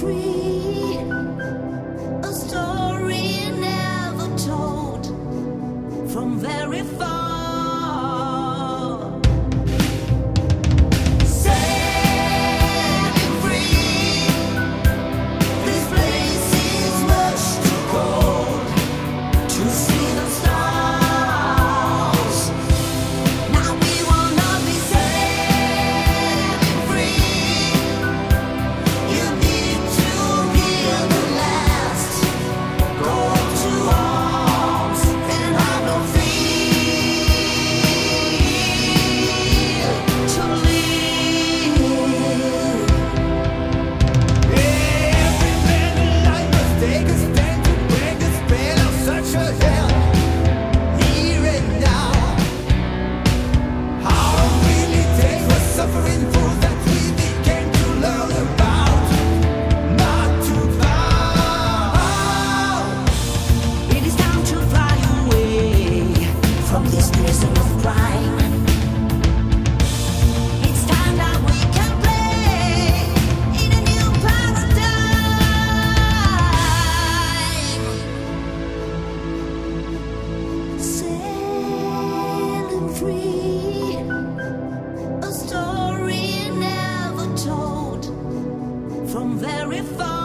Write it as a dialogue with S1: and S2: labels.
S1: free, a story never told from very far. Sailing free, this place is much too cold to see the stars. Now we will not be sailing free. You need to hear the last call to arms and have no fear to live.
S2: Every man alive must take a stand to break the spell of such a hell. Here and now, how long will it take for suffering for that we became to learn about? Not to bow.
S1: It is time to fly away from this prison of crime. It's time that we can play in a new paradigm. Sailing free, a story never told from very far.